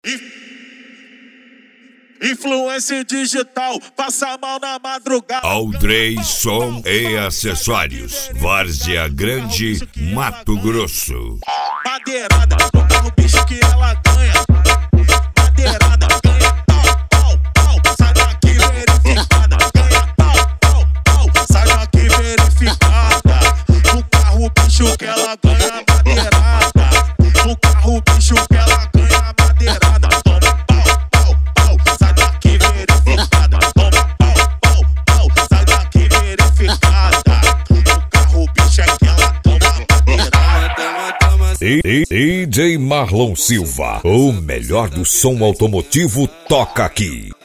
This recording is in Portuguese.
Influência digital, passa mal na madrugada. Aldrey Som e Acessórios, Várzea Grande, Mato Grosso. Madeirada, no carro bicho que ela ganha. Madeirada, ganha pau, pau, pau. Sai daqui verificada, ganha pau, pau, pau. Sai daqui verificada. No carro bicho que ela ganha madeirada. No carro bicho que ela ganha madeirada. Toma pau, pau, pau. Sai daqui verificada. Toma pau, pau, pau. Sai daqui verificada. No carro bicho é que ela toma madeirada. DJ Marlon Silva, o melhor do som automotivo toca aqui.